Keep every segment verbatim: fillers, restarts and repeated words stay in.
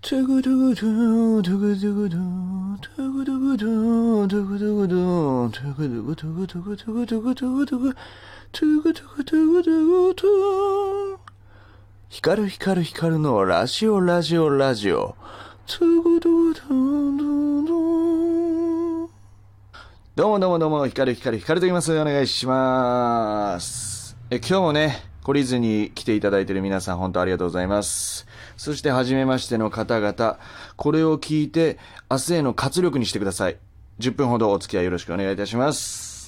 トゥクトゥクトゥトゥクトゥクトゥトゥクトゥクトゥトゥクトゥクトゥトゥクトゥクトゥクトゥクトゥクトゥクトゥクトゥクトゥクトゥクトゥクトゥクトゥクトゥクトゥクトゥ光る光る光るのラジオラジオラジオトゥクトゥクトゥトゥトゥどうもどうもどうも光る光る光ると言います。お願いします。え今日もね懲りずに来ていただいている皆さん本当ありがとうございます。そして初めましての方々、これを聞いて明日への活力にしてください。じゅっぷんほどお付き合いよろしくお願いいたします。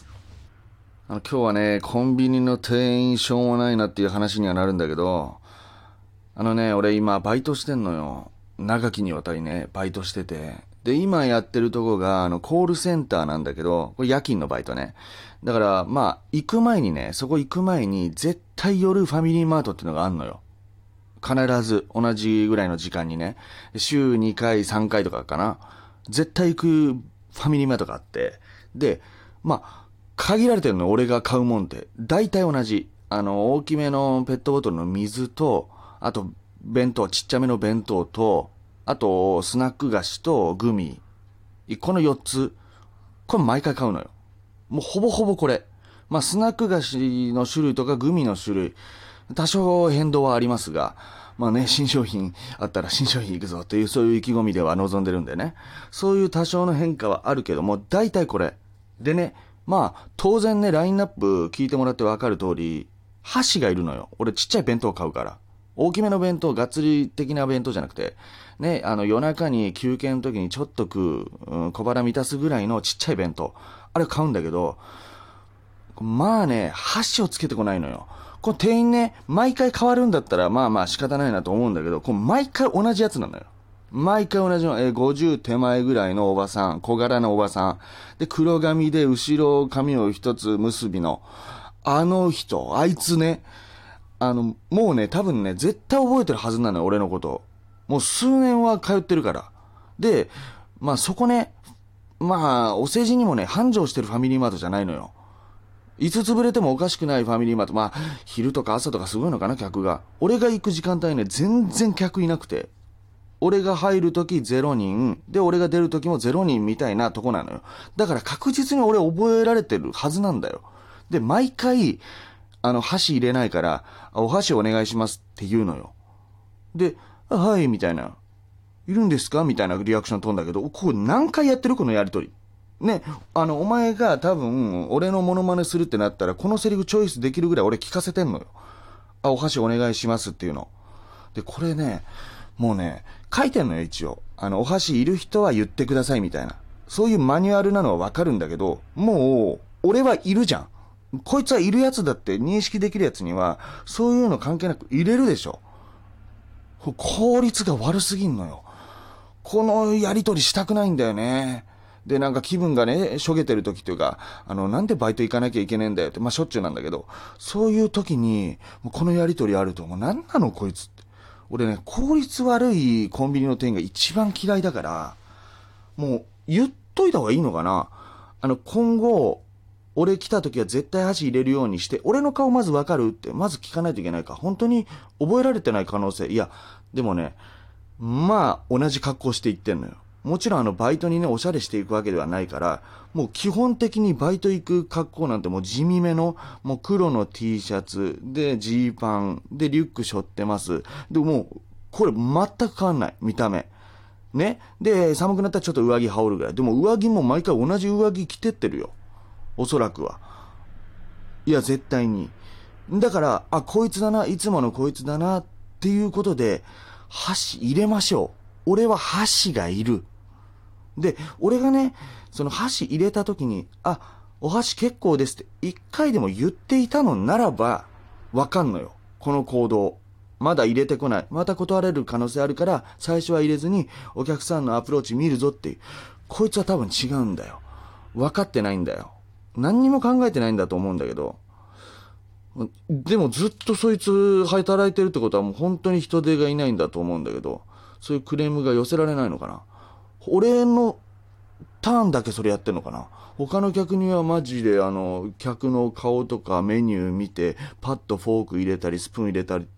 あの今日はねコンビニの店員しょうもないなっていう話にはなるんだけど、あのね俺今バイトしてんのよ。長きにわたりねバイトしてて、で今やってるとこがあのコールセンターなんだけど、これ夜勤のバイトね。だからまあ行く前にねそこ行く前に絶対夜ファミリーマートっていうのがあんのよ。必ず同じぐらいの時間にね、週にかいさんかいとかかな、絶対行くファミリーマートがあって、でまあ限られてるの。俺が買うもんって大体同じ、あの大きめのペットボトルの水と、あと弁当、ちっちゃめの弁当と、あとスナック菓子とグミ、このよっつ、これ毎回買うのよ。もうほぼほぼこれ。まあスナック菓子の種類とかグミの種類多少変動はありますが、まあね、新商品あったら新商品行くぞという、そういう意気込みでは望んでるんでね。そういう多少の変化はあるけども、大体これ。でね、まあ、当然ね、ラインナップ聞いてもらってわかる通り、箸がいるのよ。俺ちっちゃい弁当買うから。大きめの弁当、がっつり的な弁当じゃなくて、ね、あの夜中に休憩の時にちょっと食う、うん、小腹満たすぐらいのちっちゃい弁当。あれ買うんだけど、まあね、箸をつけてこないのよ。この店員ね、毎回変わるんだったら、まあまあ仕方ないなと思うんだけど、これ毎回同じやつなのよ。毎回同じの、えー、ごじゅう手前ぐらいのおばさん、小柄なおばさん。で、黒髪で後ろ髪を一つ結びの、あの人、あいつね、あの、もうね、多分ね、絶対覚えてるはずなのよ、俺のこと。もう数年は通ってるから。で、まあそこね、まあ、お世辞にもね、繁盛してるファミリーマートじゃないのよ。いつ潰れてもおかしくないファミリーマート。まあ、昼とか朝とかすごいのかな、客が。俺が行く時間帯ね、全然客いなくて。俺が入るときゼロにん。で、俺が出るときもゼロにんみたいなとこなのよ。だから確実に俺覚えられてるはずなんだよ。で、毎回、あの、箸入れないから、お箸お願いしますって言うのよ。で、はい、みたいな。いるんですかみたいなリアクション飛んだけど、これ何回やってるこのやりとり。ね、あの、お前が多分、俺のモノマネするってなったら、このセリフチョイスできるぐらい俺聞かせてんのよ。あ、お箸お願いしますっていうの。で、これね、もうね、書いてんのよ、一応。あの、お箸いる人は言ってくださいみたいな。そういうマニュアルなのはわかるんだけど、もう、俺はいるじゃん。こいつはいるやつだって認識できるやつには、そういうの関係なく入れるでしょ。効率が悪すぎんのよ。このやりとりしたくないんだよね。で、なんか気分がね、しょげてる時っていうか、あの、なんでバイト行かなきゃいけねえんだよって、まあ、しょっちゅうなんだけど、そういう時に、もうこのやりとりあると、もうなんなのこいつって。俺ね、効率悪いコンビニの店員が一番嫌いだから、もう言っといた方がいいのかな。あの、今後、俺来た時は絶対箸入れるようにして、俺の顔まずわかるって、まず聞かないといけないか。本当に覚えられてない可能性。いや、でもね、まあ、同じ格好して行ってんのよ。もちろんあのバイトにねおしゃれしていくわけではないから、もう基本的にバイト行く格好なんてもう地味めのもう黒の T シャツでジーパンでリュック背負ってます。でもうこれ全く変わんない見た目ね。で寒くなったらちょっと上着羽織るぐらい。でも上着も毎回同じ上着着てってるよ、おそらくは。いや絶対に。だからあこいつだな、いつものこいつだなっていうことで箸入れましょう。俺は箸がいる。で、俺がね、その箸入れた時に、あ、お箸結構ですって一回でも言っていたのならば、わかんのよ。この行動。まだ入れてこない。また断られる可能性あるから、最初は入れずに、お客さんのアプローチ見るぞっていう。こいつは多分違うんだよ。分かってないんだよ。何にも考えてないんだと思うんだけど。でもずっとそいつ働いてるってことはもう本当に人手がいないんだと思うんだけど、そういうクレームが寄せられないのかな。俺のターンだけそれやってんのかな。他の客にはマジであの客の顔とかメニュー見てパッとフォーク入れたりスプーン入れたり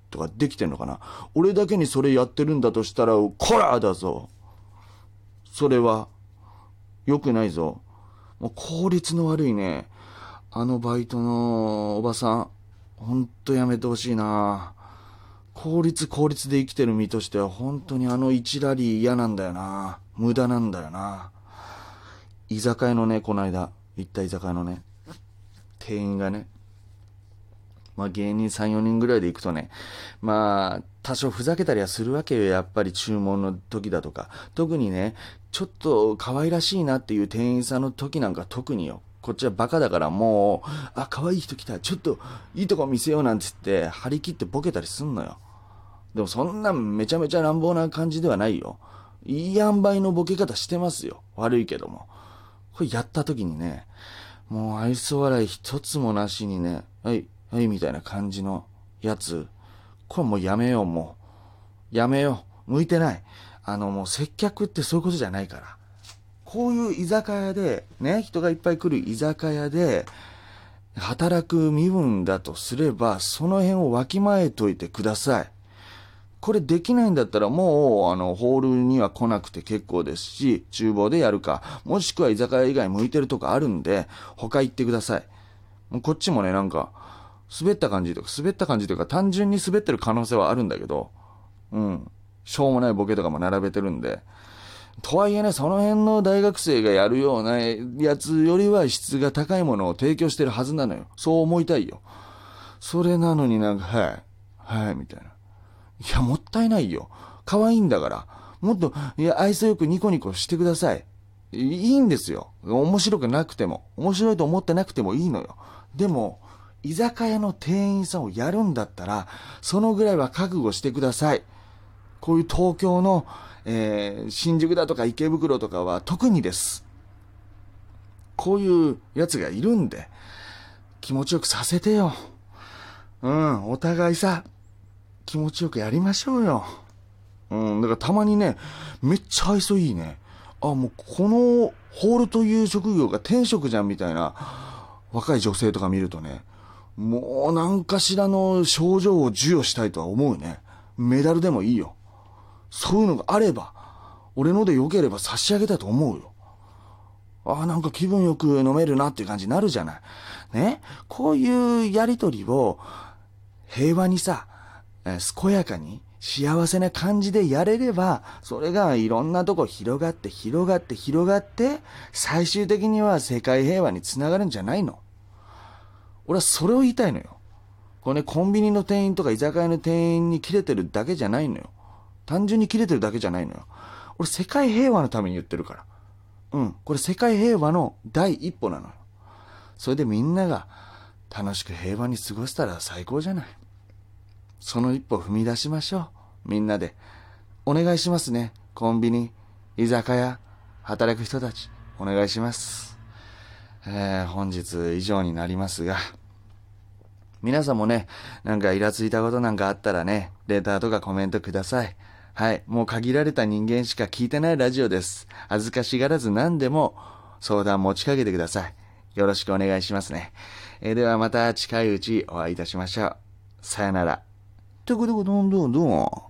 とかできてんのかな。俺だけにそれやってるんだとしたら、こらだぞ。それは、良くないぞ。もう効率の悪いね。あのバイトのおばさん、ほんとやめてほしいな。効率効率で生きてる身としては本当にあの一ラリー嫌なんだよな。無駄なんだよな。居酒屋のね、この間行った居酒屋のね、店員がね、まあ芸人さん、よにんぐらいで行くとね、まあ多少ふざけたりはするわけよ。やっぱり注文の時だとか。特にね、ちょっと可愛らしいなっていう店員さんの時なんか特によ。こっちはバカだからもう、あ、可愛い人来た。ちょっといいとこ見せようなんつって張り切ってボケたりすんのよ。でもそんなめちゃめちゃ乱暴な感じではないよ。いい塩梅のボケ方してますよ。悪いけども。これやった時にね、もう愛想笑い一つもなしにね、はい、はいみたいな感じのやつ。これもうやめよう、もう。やめよう。向いてない。あのもう接客ってそういうことじゃないから。こういう居酒屋で、ね、人がいっぱい来る居酒屋で、働く身分だとすれば、その辺をわきまえといてください。これできないんだったらもう、あの、ホールには来なくて結構ですし、厨房でやるか、もしくは居酒屋以外向いてるとこあるんで、他行ってください。もうこっちもね、なんか、滑った感じとか、滑った感じというか、単純に滑ってる可能性はあるんだけど、うん。しょうもないボケとかも並べてるんで、とはいえね、その辺の大学生がやるようなやつよりは質が高いものを提供してるはずなのよ。そう思いたいよ。それなのになんか、はい、はい、みたいな。いや、もったいないよ。可愛いんだから。もっと、いや、愛想よくニコニコしてください。いいんですよ。面白くなくても。面白いと思ってなくてもいいのよ。でも、居酒屋の店員さんをやるんだったら、そのぐらいは覚悟してください。こういう東京の、えー、新宿だとか池袋とかは特にです。こういうやつがいるんで、気持ちよくさせてよ。うん、お互いさ、気持ちよくやりましょうよ。うん、だからたまにね、めっちゃ愛想いいね。あ、もうこのホールという職業が天職じゃんみたいな若い女性とか見るとね、もう何かしらの賞状を授与したいとは思うね。メダルでもいいよ。そういうのがあれば、俺ので良ければ差し上げたいと思うよ。ああ、なんか気分よく飲めるなっていう感じになるじゃない。ね。こういうやりとりを平和にさ、えー、健やかに幸せな感じでやれれば、それがいろんなとこ広がって広がって広がって、最終的には世界平和につながるんじゃないの。俺はそれを言いたいのよ。これね、コンビニの店員とか居酒屋の店員にキレてるだけじゃないのよ。単純にキレてるだけじゃないのよ。俺世界平和のために言ってるから。うん。これ世界平和の第一歩なのよ。それでみんなが楽しく平和に過ごせたら最高じゃない。その一歩踏み出しましょう。みんなで。お願いしますね。コンビニ、居酒屋、働く人たち。お願いします。えー、本日以上になりますが、皆さんもね、なんかイラついたことなんかあったらね、レターとかコメントください。はい。もう限られた人間しか聞いてないラジオです。恥ずかしがらず何でも相談持ちかけてください。よろしくお願いしますね。えー、ではまた近いうちお会いいたしましょう。さよなら。どこどこどんどんどん。